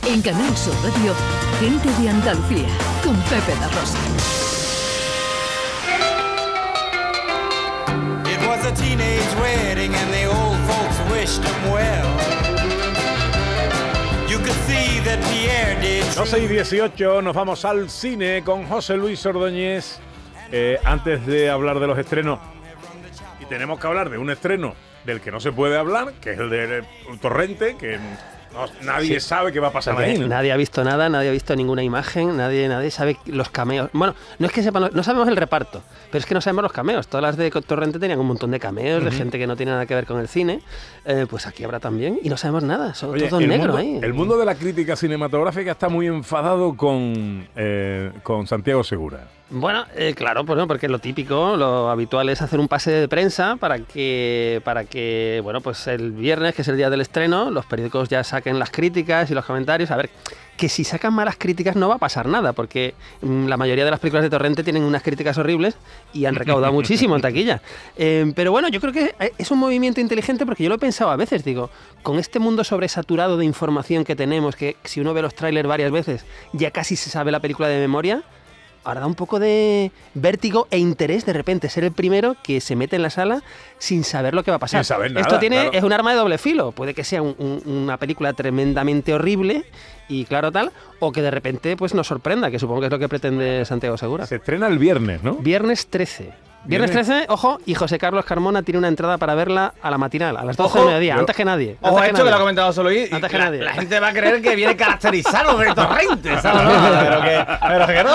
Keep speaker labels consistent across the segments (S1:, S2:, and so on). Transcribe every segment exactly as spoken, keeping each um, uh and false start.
S1: En Canal Sur Radio, Gente de Andalucía, con Pepe La Rosa.
S2: It was a teenage wedding and the old folks wished them well. You could see that Pierre did.
S3: doce y dieciocho, nos vamos al cine con José Luis Ordóñez. Eh, antes de hablar de los estrenos, y tenemos que hablar de un estreno del que no se puede hablar, que es el de Torrente, que no, nadie sí. sabe qué va a pasar ahí, ¿no?
S4: Nadie ha visto nada, nadie ha visto ninguna imagen, nadie, nadie sabe los cameos. Bueno, no es que sepan, no sabemos el reparto, pero es que no sabemos los cameos. Todas las de Torrente tenían un montón de cameos, uh-huh. de gente que no tiene nada que ver con el cine. Eh, pues aquí habrá también, y no sabemos nada, son
S3: Oye,
S4: todos negros
S3: mundo,
S4: ahí.
S3: El mundo de la crítica cinematográfica está muy enfadado con, eh, con Santiago Segura.
S4: Bueno, eh, claro, pues no, porque lo típico, lo habitual es hacer un pase de prensa para que, para que, bueno, pues el viernes, que es el día del estreno, los periódicos ya saquen las críticas y los comentarios. A ver, que si sacan malas críticas no va a pasar nada, porque mmm, la mayoría de las películas de Torrente tienen unas críticas horribles y han recaudado muchísimo en taquilla. Eh, pero bueno, yo creo que es un movimiento inteligente, porque yo lo he pensado a veces, digo, con este mundo sobresaturado de información que tenemos, que si uno ve los trailers varias veces ya casi se sabe la película de memoria. Ahora da un poco de vértigo e interés de repente ser el primero que se mete en la sala sin saber lo que va a pasar.
S3: Sin saber nada,
S4: Esto tiene,
S3: claro.
S4: es un arma de doble filo. Puede que sea un, un, una película tremendamente horrible y claro tal, o que de repente pues nos sorprenda, que supongo que es lo que pretende Santiago Segura.
S3: Se estrena el viernes, ¿no?
S4: Viernes trece. Viernes trece, ojo, y José Carlos Carmona tiene una entrada para verla a la matinal, a las doce del mediodía, antes que nadie.
S5: Ojo,
S4: antes
S5: esto
S4: que,
S5: que lo ha comentado solo Luis.
S4: Antes que
S5: la,
S4: nadie.
S5: La gente va a creer que viene caracterizado de Torrente, ¿sabes? No, pero que, pero que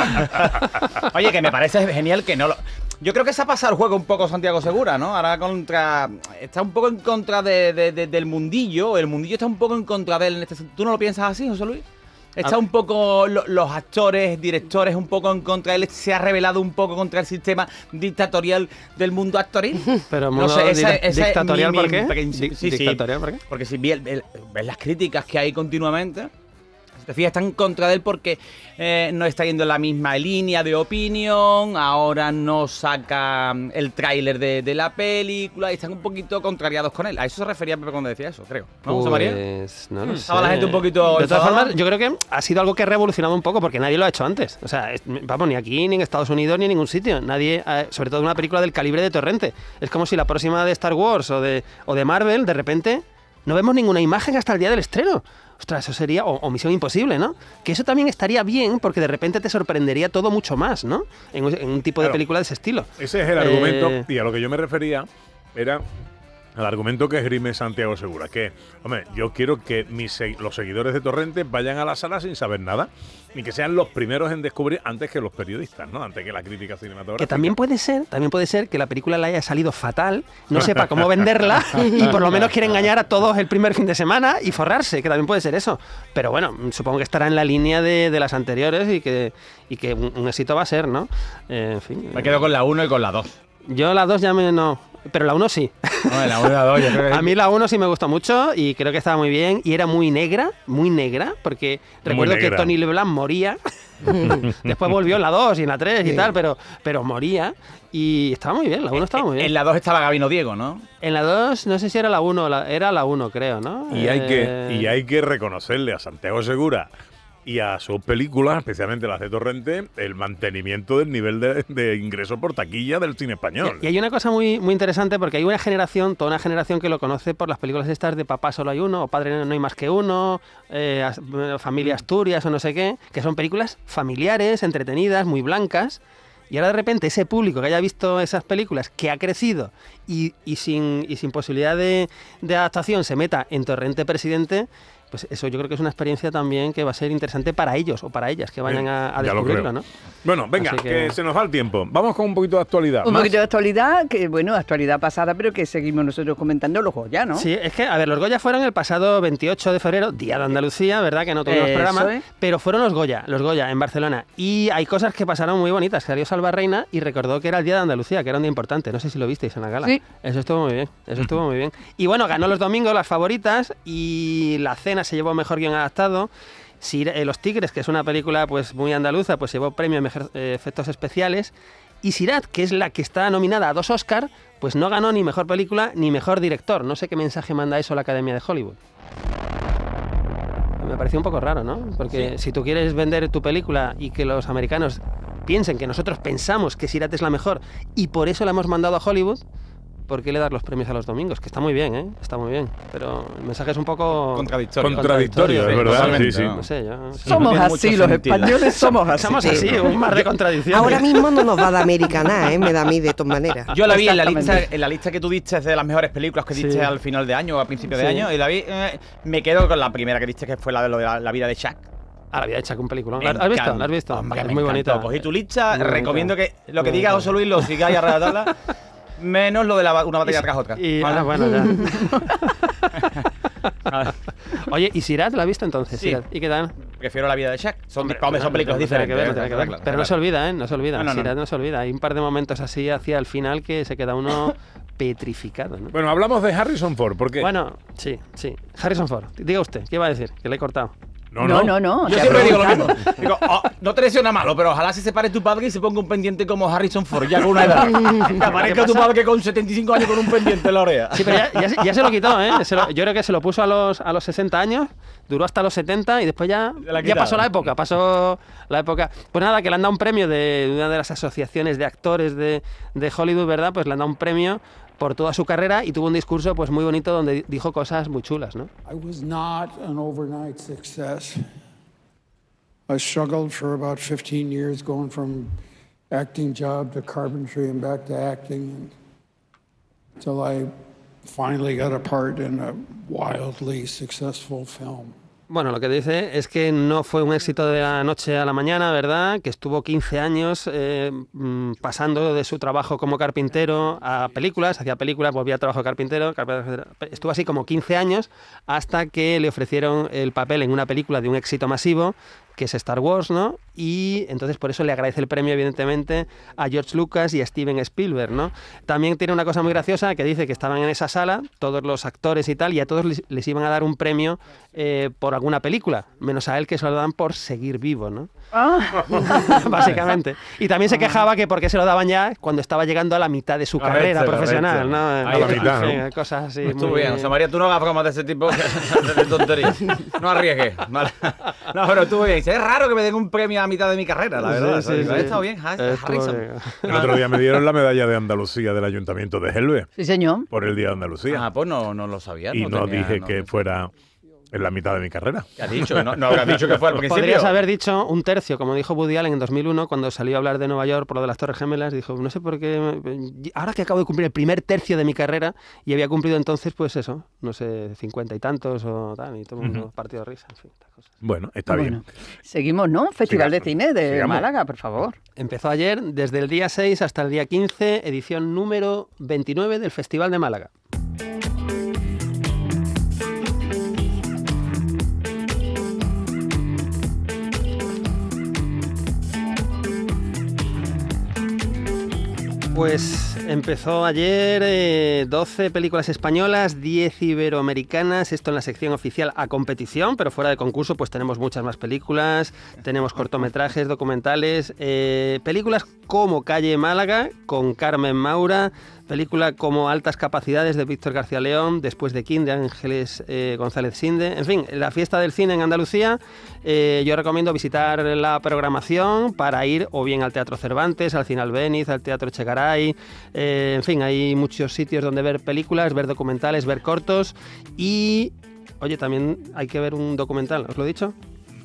S5: no. Oye, que me parece genial que no lo... Yo creo que se ha pasado el juego un poco Santiago Segura, ¿no? Ahora contra... Está un poco en contra de, de, de, del mundillo, el mundillo está un poco en contra de él en este sentido. ¿Tú no lo piensas así, José Luis? Está un poco lo, los actores, directores un poco en contra de él, se ha rebelado un poco contra el sistema dictatorial del mundo actoril.
S4: Pero mundo
S5: no sé, esa, esa
S4: dictatorial,
S5: mi,
S4: ¿por qué?
S5: Mi, sí, sí,
S4: ¿Dictatorial por qué?
S5: Porque si ves las críticas que hay continuamente, si te fijas, están en contra de él porque eh, no está yendo en la misma línea de opinión, ahora no saca el tráiler de, de la película y están un poquito contrariados con él. A eso se refería Pepe cuando decía eso, creo. ¿No, José María?
S4: Pues no lo sé.
S5: Estaba la gente un poquito...
S4: De todas formas, yo creo que ha sido algo que ha revolucionado un poco porque nadie lo ha hecho antes. O sea, es, vamos, ni aquí, ni en Estados Unidos, ni en ningún sitio. Nadie, eh, sobre todo una película del calibre de Torrente. Es como si la próxima de Star Wars o de, o de Marvel, de repente, no vemos ninguna imagen hasta el día del estreno. Ostras, eso sería, o, o Misión Imposible, ¿no? Que eso también estaría bien porque de repente te sorprendería todo mucho más, ¿no? En, en un tipo claro, de película de ese estilo.
S3: Ese es el eh... argumento, y a lo que yo me refería era al argumento que esgrime Santiago Segura, que, hombre, yo quiero que mis, los seguidores de Torrente vayan a la sala sin saber nada, ni que sean los primeros en descubrir antes que los periodistas, ¿no? Antes que la crítica cinematográfica.
S4: Que también puede ser, también puede ser que la película le haya salido fatal, no sepa cómo venderla y por lo menos quiere engañar a todos el primer fin de semana y forrarse, que también puede ser eso. Pero bueno, supongo que estará en la línea de, de las anteriores y que, y que un, un éxito va a ser, ¿no? Eh, en fin.
S5: Me quedo con la uno y con la dos.
S4: Yo la dos ya me no... Pero la uno sí.
S5: No, la uno y la dos, yo creo que...
S4: A mí la uno sí me gustó mucho y creo que estaba muy bien. Y era muy negra, muy negra, porque recuerdo que Tony Leblanc moría. Después volvió en la dos y en la tres y sí. tal, pero, pero moría. Y estaba muy bien, la uno estaba muy bien.
S5: En la dos estaba Gabino Diego, ¿no?
S4: En la dos, no sé si era la uno, era la uno, creo, ¿no?
S3: Y, eh... hay que, y hay que reconocerle a Santiago Segura y a sus películas, especialmente las de Torrente, el mantenimiento del nivel de, de ingreso por taquilla del cine español.
S4: Y, y hay una cosa muy, muy interesante, porque hay una generación, toda una generación que lo conoce por las películas estas de Papá solo hay uno, o Padre no hay más que uno, eh, Familia Asturias o no sé qué, que son películas familiares, entretenidas, muy blancas. Y ahora de repente ese público que haya visto esas películas, que ha crecido y, y, sin, y sin posibilidad de, de adaptación se meta en Torrente Presidente, pues eso yo creo que es una experiencia también que va a ser interesante para ellos o para ellas que vayan a, a descubrirlo, ¿no?
S3: Bueno, venga, que... que se nos va el tiempo. Vamos con un poquito de actualidad.
S6: Un
S3: ¿Más?
S6: poquito de actualidad, que bueno, actualidad pasada, pero que seguimos nosotros comentando los Goya, ¿no?
S4: Sí, es que, a ver, los Goya fueron el pasado veintiocho de febrero, Día de Andalucía, ¿verdad? Que no tuvimos
S6: Eso
S4: programa,
S6: es.
S4: Pero fueron los Goya, los Goya en Barcelona. Y hay cosas que pasaron muy bonitas. Salió Salva Reina y recordó que era el Día de Andalucía, que era un día importante. No sé si lo visteis en la gala.
S6: Sí.
S4: Eso estuvo muy bien, eso estuvo muy bien. Y bueno, ganó los domingos las favoritas y La Cena se llevó mejor guión adaptado. Si, eh, Los Tigres, que es una película pues muy andaluza, pues llevó premio en mejor, eh, efectos especiales. Y Sirat, que es la que está nominada a dos Oscar, pues no ganó ni mejor película ni mejor director. No sé qué mensaje manda eso a la Academia de Hollywood. me pareció un poco raro, ¿no? Porque
S5: Sí.
S4: si tú quieres vender tu película y que los americanos piensen que nosotros pensamos que Sirat es la mejor y por eso la hemos mandado a Hollywood, ¿por qué le das los premios a los domingos? Que está muy bien, ¿eh? Está muy bien. Pero el mensaje es un poco...
S5: Contradictorio.
S3: Contradictorio, es
S5: Sí,
S3: verdad.
S5: totalmente,
S3: Sí, sí.
S5: ¿no?
S4: No sé, yo...
S6: Somos
S5: tiene
S6: así,
S5: mucho
S6: los
S5: sentido.
S6: españoles somos así.
S4: Somos así, un mar de contradicciones.
S7: Ahora mismo no nos va a dar América nada, ¿eh? Me da a mí de todas maneras.
S5: Yo la vi en la, lista,
S6: Exactamente.
S5: en la lista que tú diste de las mejores películas que diste
S4: Sí.
S5: al final de año o a principio de
S4: Sí.
S5: año, y la vi, eh, me quedo con la primera que diste, que fue la de lo de la, la vida de Shaq.
S4: Ahora había hecho un película.
S5: Me
S4: ¿Has visto?
S5: encanta.
S4: ¿La has visto?
S5: Hombre,
S4: es
S5: me
S4: muy
S5: encantó.
S4: bonita.
S5: Cogí tu lista,
S4: Muy
S5: recomiendo
S4: bonita.
S5: que lo que
S4: Muy
S5: diga
S4: bonita.
S5: José Luis lo sigáis a rajatabla, menos lo de la, una batalla
S4: Y-
S5: tras otra.
S4: Y,
S5: ¿Vale?
S4: ah, bueno, ya.
S5: Vale.
S4: Oye, ¿y Sirat la has visto entonces?
S5: Sí.
S4: Sirat? ¿Y qué tal?
S5: Prefiero la vida de Shaq. Son,
S4: Hombre,
S5: hombre, son
S4: no,
S5: películas
S4: no tiene que
S5: diferentes.
S4: ver, no
S5: ¿eh?
S4: tiene que ver.
S5: Claro,
S4: Pero no
S5: claro.
S4: se olvida, ¿eh? No se olvida.
S5: No, no, no.
S4: Sirat no se olvida. Hay un par de momentos así hacia el final que se queda uno petrificado, ¿no?
S3: Bueno, hablamos de Harrison Ford, ¿por qué?
S4: Bueno, sí, sí. Harrison Ford. Diga usted, ¿qué iba a decir? Que le he cortado.
S6: No, no, no.
S5: Yo
S6: te
S5: siempre digo lo
S6: preguntaba.
S5: mismo. Digo, oh, no te deseo nada malo, pero ojalá se separe tu padre y se ponga un pendiente como Harrison Ford, ya con una edad. Que aparezca tu padre con setenta y cinco años con un pendiente en la oreja.
S4: Sí, pero ya, ya se- ya se lo quitó, ¿eh? Se lo- yo creo que se lo puso a los, a los sesenta años, duró hasta los setenta y después ya,
S5: Se la
S4: ya
S5: quitaron.
S4: pasó la época, pasó la época. Pues nada, que le han dado un premio de, de una de las asociaciones de actores de, de Hollywood, ¿verdad? Pues le han dado un premio por toda su carrera y tuvo un discurso pues muy bonito donde di- dijo cosas muy chulas, ¿no?
S8: I was not an overnight success. I struggled for about fifteen years going from acting job to carpentry and back to acting until I finally got a part in a wildly successful film.
S4: Bueno, lo que dice es que no fue un éxito de la noche a la mañana, ¿verdad? Que estuvo quince años eh, mm, pasando de su trabajo como carpintero a películas, hacía películas, volvía a trabajo de carpintero, carpintero, estuvo así como quince años hasta que le ofrecieron el papel en una película de un éxito masivo, que es Star Wars, ¿no? Y entonces por eso le agradece el premio, evidentemente, a George Lucas y a Steven Spielberg, ¿no? También tiene una cosa muy graciosa que dice que estaban en esa sala, todos los actores y tal, y a todos les, les iban a dar un premio eh, por alguna película, menos a él que se lo dan por seguir vivo, ¿no?
S6: Ah,
S4: Básicamente. Y también se quejaba que por qué se lo daban ya cuando estaba llegando a la mitad de su
S5: Correcto,
S4: carrera profesional,
S5: correcto.
S4: ¿no?
S5: Ahí
S3: a la mitad, ¿no?
S4: En fin, cosas así.
S5: Estuvo
S4: muy-
S5: bien, o sea, María, tú no hagas bromas de ese tipo de tonterías. No arriesgues, ¿vale? No, pero estuvo bien. Dice, es raro que me den un premio a mitad de mi carrera, la verdad.
S4: Sí, sí,
S5: Ha
S4: sí.
S5: estado bien, Har-
S4: Estuvo
S5: Harrison.
S4: bien.
S3: El otro día me dieron la medalla de Andalucía del Ayuntamiento de Gelbe
S6: sí, señor.
S3: por el Día de Andalucía.
S5: Ah, pues no, no lo sabía.
S3: y no,
S5: tenía-
S3: dije
S5: no-
S3: que fuera en la mitad de mi carrera.
S5: ¿Qué has dicho? No, no habrás dicho que fue al principio.
S4: Podrías haber dicho un tercio, como dijo Woody Allen en dos mil uno, cuando salió a hablar de Nueva York por lo de las Torres Gemelas, dijo, no sé por qué, ahora que acabo de cumplir el primer tercio de mi carrera, y había cumplido entonces, pues eso, no sé, cincuenta y tantos o tal, y todo el mundo partido de risa, en fin, estas cosas.
S3: Bueno, está
S6: Bueno,
S3: bien.
S6: seguimos, ¿no? Festival
S3: Sigamos.
S6: de Cine de
S3: Sigamos.
S6: Málaga, por favor.
S4: Empezó ayer, desde el día seis hasta el día quince, edición número veintinueve del Festival de Málaga. Pues empezó ayer eh, doce películas españolas, diez iberoamericanas, esto en la sección oficial a competición, pero fuera de concurso pues tenemos muchas más películas, tenemos cortometrajes, documentales, eh, películas como Calle Málaga con Carmen Maura, película como Altas Capacidades de Víctor García León, Después de King de Ángeles eh, González Sinde, en fin, la fiesta del cine en Andalucía. Eh, yo recomiendo visitar la programación para ir o bien al Teatro Cervantes, al Cine Albéniz, al Teatro Echegaray, eh, en fin, hay muchos sitios donde ver películas, ver documentales, ver cortos y, oye, también hay que ver un documental, ¿os lo he dicho?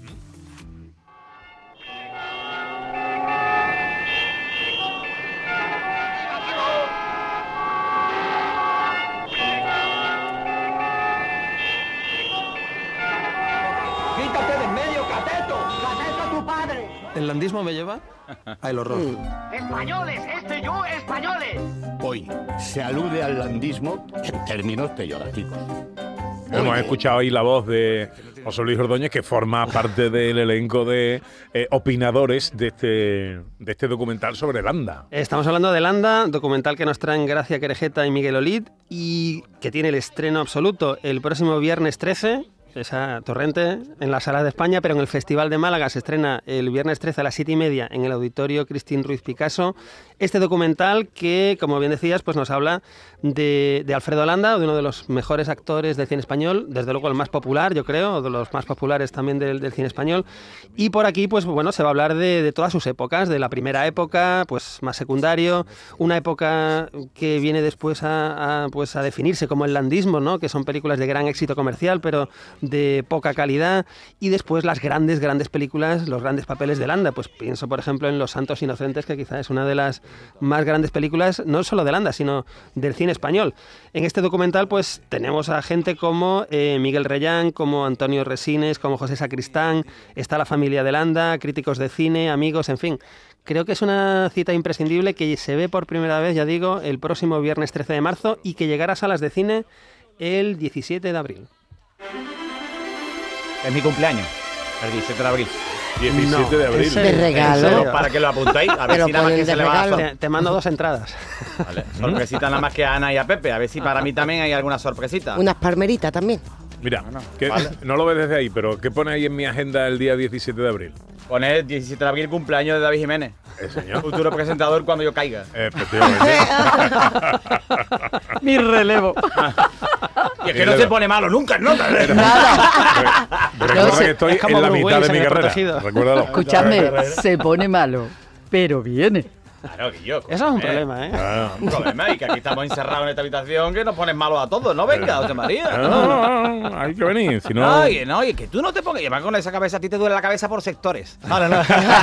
S9: ¡Quítate de en medio, cateto! ¡Cateto tu padre!
S10: El landismo me lleva al horror.
S9: ¡Españoles! ¡Este yo, españoles!
S11: Hoy se alude al landismo en términos peyorativos.
S3: Hemos escuchado ahí la voz de José Luis Ordóñez, que forma parte del elenco de eh, opinadores de este, de este documental sobre Landa.
S4: Estamos hablando de Landa, documental que nos traen Gracia Querejeta y Miguel Olid y que tiene el estreno absoluto el próximo viernes trece. esa Torrente, en las salas de España, pero en el Festival de Málaga se estrena el viernes trece a las siete y media en el Auditorio Cristín Ruiz Picasso. Este documental que, como bien decías, pues nos habla de, de Alfredo Landa, de uno de los mejores actores del cine español, desde luego el más popular, yo creo, de los más populares también del, del cine español. Y por aquí, pues bueno, se va a hablar de, de todas sus épocas, de la primera época, pues más secundario, una época que viene después a, a, pues, a definirse como el landismo, ¿no? Que son películas de gran éxito comercial, pero de poca calidad, y después las grandes, grandes películas, los grandes papeles de Landa. Pues pienso, por ejemplo, en Los Santos Inocentes, que quizás es una de las más grandes películas, no solo de Landa, sino del cine español. En este documental, pues tenemos a gente como eh, Miguel Reyán, como Antonio Resines, como José Sacristán, está la familia de Landa, críticos de cine, amigos, en fin. Creo que es una cita imprescindible que se ve por primera vez, ya digo, el próximo viernes trece de marzo y que llegará a salas de cine el diecisiete de abril.
S5: Es mi cumpleaños, el diecisiete de abril.
S3: diecisiete
S4: No,
S3: de abril.
S7: ¿De regalo?
S5: Para que lo apuntéis, a ver
S7: Pero
S5: si nada más
S7: ponen
S5: que
S7: de
S5: se le va a
S7: regalo.
S5: sor-
S4: Te, te mando dos entradas.
S5: Vale, sorpresita nada más que a Ana y a Pepe, a ver si para mí también hay alguna sorpresita.
S7: Unas palmeritas también.
S3: Mira,
S5: no,
S3: que
S5: vale.
S3: no lo ves desde ahí, pero ¿qué pone ahí en mi agenda el día diecisiete de abril?
S5: Poner diecisiete de abril cumpleaños de David Jiménez.
S3: Eh, señor.
S5: Futuro presentador cuando yo caiga.
S3: Efectivamente.
S4: Mi relevo.
S5: Y es que no se pone malo nunca, ¿no?
S6: Nada.
S3: Recuerda
S6: sé,
S3: que estoy
S4: es como
S3: en la
S4: Bruce
S3: mitad
S4: Willis
S3: de mi
S4: en El
S3: carrera.
S4: Protegido.
S3: Recuérdalo.
S6: Escuchadme, se pone malo, pero viene.
S5: Claro que yo.
S4: Eso es un problema, ¿eh?
S3: Ah,
S5: Un problema, y que aquí estamos encerrados en esta habitación que nos ponen malos a todos. No venga, José María.
S3: no, no, no, hay que venir, si no...
S5: No, y, no, y que tú no te pongas. Y además con esa cabeza a ti te duele la cabeza por sectores. No, no, no.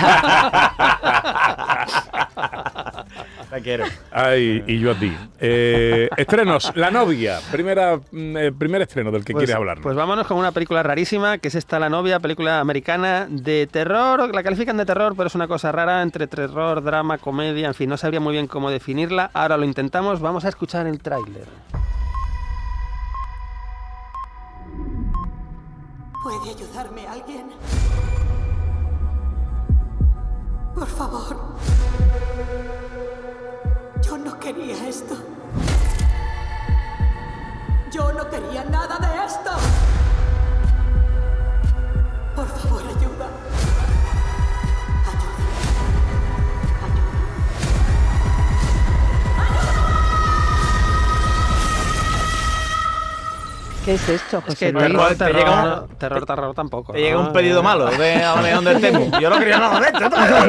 S5: Te quiero.
S3: Ay, y yo a ti. Eh, estrenos, La novia. Primera, mm, eh, primer estreno del que
S4: Pues,
S3: quieres hablar.
S4: pues vámonos con una película rarísima, que es esta La novia, película americana de terror. La califican de terror, pero es una cosa rara, entre terror, drama, comedia, en fin, no sabría muy bien cómo definirla. Ahora lo intentamos, vamos a escuchar el tráiler.
S12: ¿Puede ayudarme alguien? Por favor. Yo no quería esto. Yo no quería nada de esto. Por favor, ayuda.
S6: ¿Qué es esto,
S4: Es que
S6: José Luis?
S4: terror,
S5: te
S4: terror,
S5: llega
S4: terror, terror, terror tampoco.
S5: Te llega
S4: ¿no?
S5: un pedido malo de León del Temu. Yo no quería nada de esto.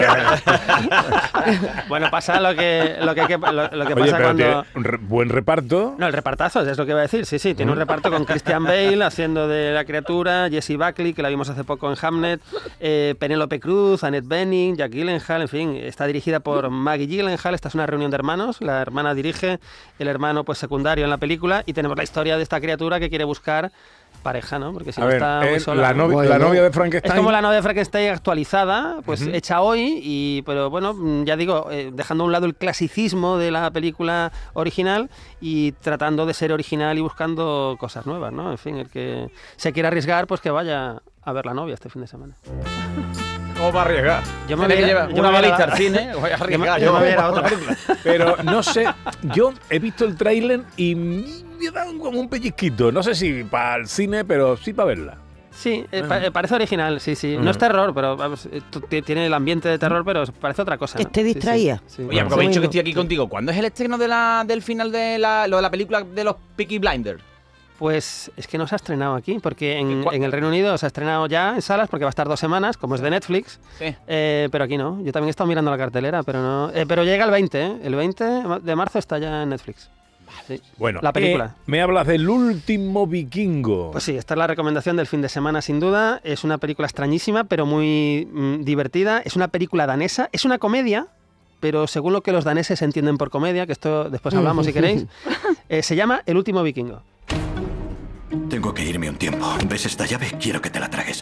S4: Bueno, pasa lo que, lo que, lo, lo que
S3: Oye,
S4: pasa
S3: pero
S4: cuando...
S3: tiene un re- buen reparto.
S4: No, el repartazo, es lo que iba a decir, sí, sí, tiene un reparto con Christian Bale haciendo de la criatura, Jessie Buckley, que la vimos hace poco en Hamnet, eh, Penélope Cruz, Annette Bening, Jack Gyllenhaal, en fin, está dirigida por Maggie Gyllenhaal. Esta es una reunión de hermanos, la hermana dirige, el hermano pues secundario en la película, y tenemos la historia de esta criatura que quiere buscar pareja, ¿no? Porque si
S3: A
S4: no
S3: ver,
S4: está muy
S3: es
S4: sola.
S3: la,
S4: ¿no?
S3: novia, la
S7: Bueno.
S3: novia de
S4: Es
S3: Frankenstein.
S4: como la novia de Frankenstein actualizada, pues
S3: Ujú.
S4: hecha hoy, y pero bueno, mm, ya digo, eh, dejando a un lado el clasicismo de la película original y tratando de ser original y buscando cosas nuevas, ¿no? En fin, el que se quiera arriesgar, pues que vaya a ver La novia este fin de semana.
S5: ¿Cómo va a arriesgar?
S4: Yo me
S5: Tiene que
S4: voy a-
S5: llevar
S4: yo
S5: una
S4: me voy a-
S5: balista al cine. Voy a arriesgar.
S4: yo me voy a ir a otra
S5: película.
S3: Pero no sé, yo he visto el tráiler y me da un- como un pellizquito. No sé si para el cine, pero sí para verla.
S4: Sí, eh, pa- eh, parece original, sí, sí.
S3: Mm.
S4: No es terror, pero vamos, eh, t- t- tiene el ambiente de terror, pero parece otra cosa.
S7: Que
S4: ¿no?
S7: esté
S4: Sí, sí,
S7: distraída.
S4: sí.
S5: Oye,
S7: Bueno,
S5: aprovecho
S7: eso
S5: que estoy
S7: mismo.
S5: aquí contigo. ¿Cuándo es el estreno de la, del final de la, lo de la película de los Peaky Blinders?
S4: Pues es que no se ha estrenado aquí, porque en,
S5: ¿Cuál?
S4: en el Reino Unido se ha estrenado ya en salas, porque va a estar dos semanas, como es de Netflix.
S5: Sí.
S4: Eh, pero aquí no. Yo también he estado mirando la cartelera, pero no. Eh, pero llega el veinte, ¿eh? El veinte de marzo está ya en Netflix. Sí.
S3: Bueno,
S4: La película.
S3: eh, me hablas del último vikingo.
S4: Pues sí, esta es la recomendación del fin de semana, sin duda. Es una película extrañísima, pero muy mm, divertida. Es una película danesa. Es una comedia, pero según lo que los daneses entienden por comedia, que esto después hablamos si queréis, eh, se llama El último vikingo.
S13: Tengo que irme un tiempo. ¿Ves esta llave? Quiero que te la tragues.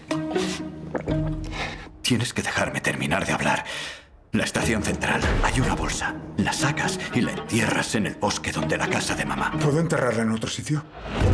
S13: Tienes que dejarme terminar de hablar. La estación central. Hay una bolsa. La sacas y la entierras en el bosque donde la casa de mamá.
S8: ¿Puedo enterrarla en otro sitio?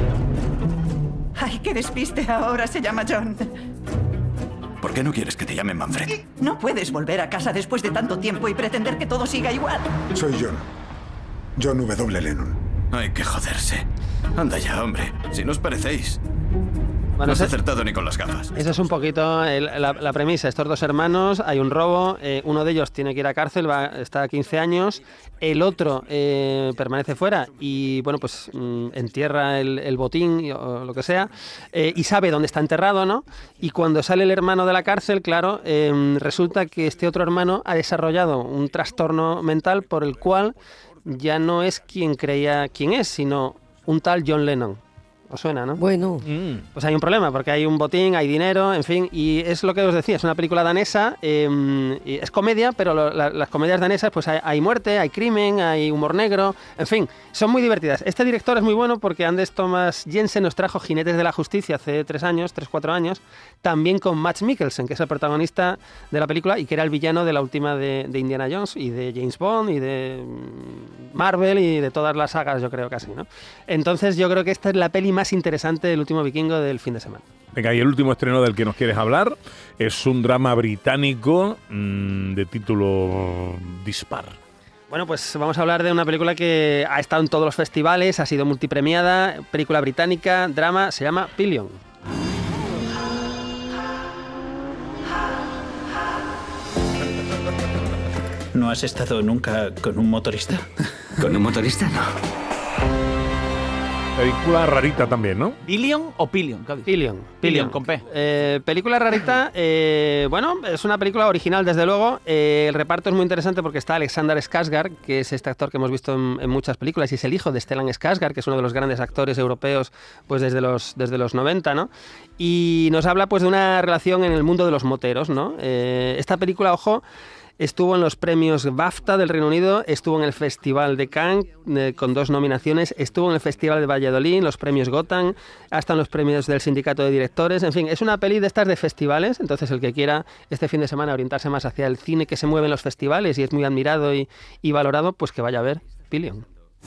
S12: Ay, qué despiste. Ahora se llama John.
S13: ¿Por qué no quieres que te llamen Manfred?
S12: No puedes volver a casa después de tanto tiempo y pretender que todo siga igual.
S8: Soy John. John W. Lennon.
S13: Hay que joderse. Anda ya, hombre. Si no os parecéis.
S4: Bueno,
S13: no has
S4: ese-
S13: acertado ni con las gafas.
S4: Eso es un poquito el- la, la premisa. Estos dos hermanos, hay un robo, eh, uno de ellos tiene que ir a cárcel, va, está a quince años, el otro eh, permanece fuera y, bueno, pues mm, entierra el, el botín y- o lo que sea, eh, y sabe dónde está enterrado, ¿no? Y cuando sale el hermano de la cárcel, claro, eh, resulta que este otro hermano ha desarrollado un trastorno mental por el cual ya no es quien creía quién es, sino un tal John Lennon. ¿Os suena, no?
S7: Bueno.
S4: Pues hay un problema, porque hay un botín, hay dinero, en fin, y es lo que os decía, es una película danesa, eh, y es comedia, pero lo- la- las comedias danesas, pues hay, hay muerte, hay crimen, hay humor negro, en fin, son muy divertidas. Este director es muy bueno porque Anders Thomas Jensen nos trajo Jinetes de la Justicia hace tres años, tres, cuatro años, también con Mads Mikkelsen, que es el protagonista de la película y que era el villano de la última de, de Indiana Jones y de James Bond y de mm, Marvel y de todas las sagas, yo creo casi, ¿no? Entonces yo creo que esta es la peli más interesante del último vikingo del fin de semana.
S3: Venga, y el último estreno del que nos quieres hablar es un drama británico mmm, de título dispar.
S4: Bueno, pues vamos a hablar de una película que ha estado en todos los festivales, ha sido multipremiada, película británica, drama, se llama Pillion.
S10: ¿No has estado nunca con un motorista?
S13: ¿Con un motorista? No.
S3: Película rarita también, ¿no?
S5: ¿Billion o Pillion? ¿Qué has dicho?
S4: Pillion.
S5: Pillion, con P.
S4: Eh, película rarita, eh, bueno, es una película original desde luego. Eh, el reparto es muy interesante porque está Alexander Skarsgård, que es este actor que hemos visto en, en muchas películas y es el hijo de Stellan Skarsgård, que es uno de los grandes actores europeos pues desde los, desde los noventa, ¿no? Y nos habla pues de una relación en el mundo de los moteros, ¿no? Eh, esta película, ojo, estuvo en los premios BAFTA del Reino Unido, estuvo en el Festival de Cannes eh, con dos nominaciones, estuvo en el Festival de Valladolid, en los premios Gotham, hasta en los premios del Sindicato de Directores. En fin, es una peli de estas de festivales, entonces el que quiera este fin de semana orientarse más hacia el cine que se mueve en los festivales y es muy admirado y, y valorado, pues que vaya a ver Pillion.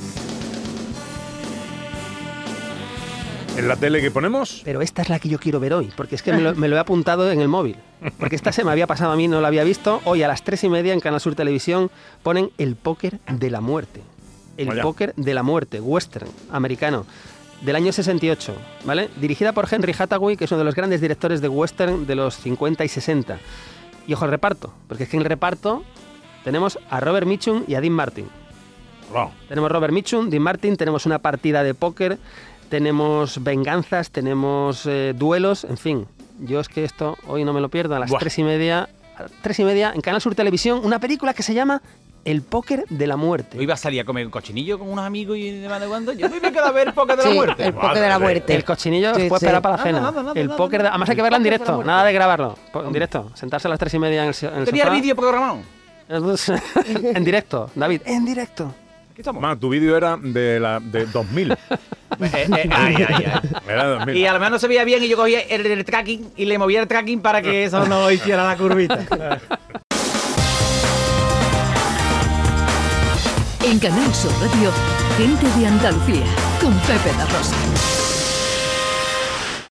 S3: ¿En la tele que ponemos?
S4: Pero esta es la que yo quiero ver hoy, porque es que me lo, me lo he apuntado en el móvil. Porque esta se me había pasado a mí, no la había visto. Hoy a las tres y media en Canal Sur Televisión ponen El póker de la muerte. El
S3: Vaya.
S4: póker de la muerte, western, americano, del año sesenta y ocho, ¿vale? Dirigida por Henry Hathaway, que es uno de los grandes directores de western de los cincuenta y sesenta. Y ojo al reparto, porque es que en el reparto tenemos a Robert Mitchum y a Dean Martin.
S3: Wow.
S4: Tenemos Robert Mitchum, Dean Martin, tenemos una partida de póker, tenemos venganzas, tenemos eh, duelos, en fin. Yo es que esto hoy no me lo pierdo, a las
S3: Buah.
S4: tres y media, a las tres y media en Canal Sur Televisión, una película que se llama El póker de la muerte.
S5: Yo iba a salir a comer un cochinillo con unos amigos y de vez en cuando. Yo me iba a quedar a ver el póker de
S7: Sí,
S5: la muerte.
S7: el póker de la muerte.
S4: El cochinillo
S7: Sí,
S4: os puede
S7: sí.
S4: esperar para la
S5: Nada,
S4: cena.
S5: nada, nada,
S4: el
S5: nada,
S4: póker de...
S5: nada.
S4: Además hay que
S5: El
S4: verla en
S5: póker de la
S4: directo,
S5: muerte.
S4: nada de grabarlo. Po- En directo, sentarse a las tres y media en el, en el
S5: ¿Tenía el
S4: sofá.
S5: vídeo programado?
S4: En directo, David, en directo.
S5: Aquí estamos.
S3: Ma, tu vídeo era de la de dos mil.
S5: Eh, eh, ay, ay, ay.
S3: Era de dos mil.
S5: Y a lo mejor no se veía bien y yo cogía el, el tracking y le movía el tracking para que eso no hiciera la curvita.
S1: En Canal Sur Radio, Gente de Andalucía, con Pepe La Rosa.